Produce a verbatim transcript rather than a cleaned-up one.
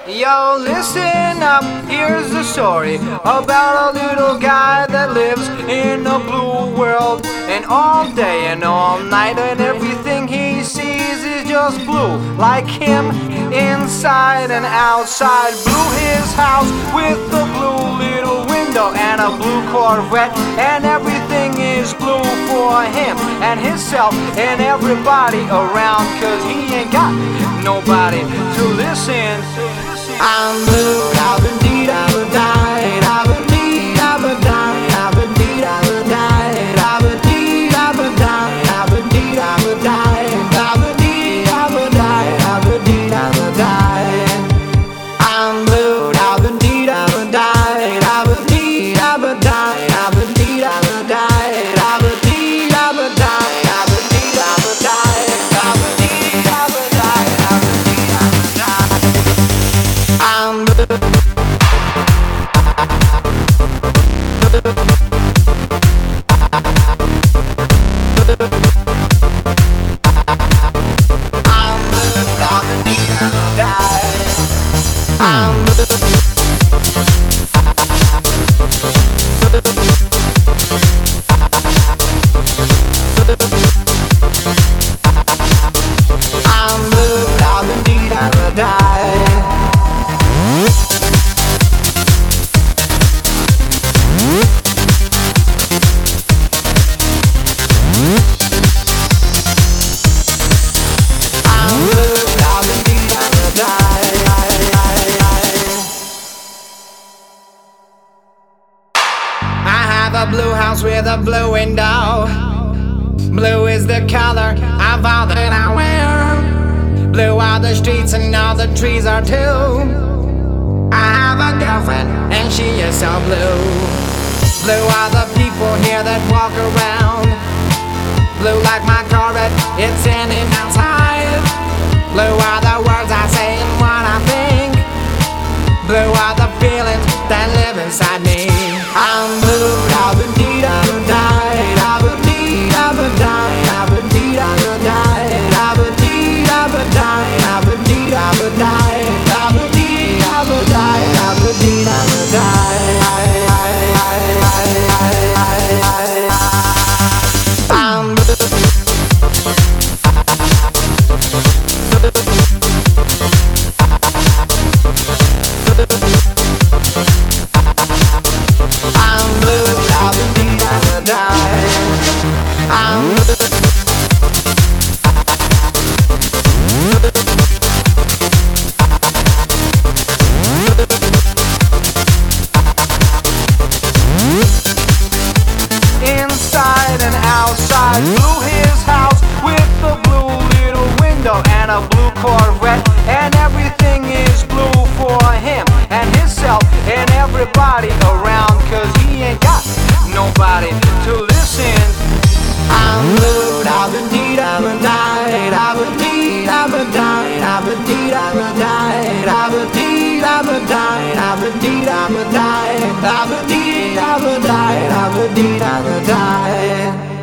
Yo, listen up, here's the story about a little guy that lives in a blue world. And all day and all night and everything he sees is just blue. Like him, inside and outside. Blue his house with a blue little window and a blue Corvette. And everything is blue for him and himself and everybody around. Cause he ain't got nobody to listen. I'm blue, I've been deed, I've been died, I've been deed, I've been died, I've been deed, I've been died, I've been deed, I've been died, I've been deed, I've been died, I've been deed, I've been died, I've been deed, I've been died. I'm blue, I've been deed, I've been died, I've been deed, I've been died, I've been deed, I've been died, I've been deed, I've been died, I've been deed, I've been died, I've been deed, I've been died, I've been deed, I've been died. I'm blue. A blue house with a blue window. Blue is the color of all that I wear. Blue are the streets and all the trees are too. I have a girlfriend and she is so blue. Blue are the people here that walk around. Blue like my Corvette, it's in and outside. Blue are the words I say and what I think. Blue are the feelings that live inside me. I'm blue, I've been deed, I've been died, I've been deed, I've been died, I've been deed, I've been died, I've been deed, I've been died, I've been deed, I've been died, I've been deed, I've been died, I've been deed, I've been died. I'm blue. Inside and outside, blue his house with a blue little window and a blue Corvette. And everything is blue for him and himself and everybody around. Cause he ain't got nobody to listen. I'm blue, I've been deed, I've been died, I've been deed, I've been died, I've been deed, I've been died, I've been deed, I've been died, I've been deed, I've been died, I've been deed, I've been died, I've been deed, I've been died.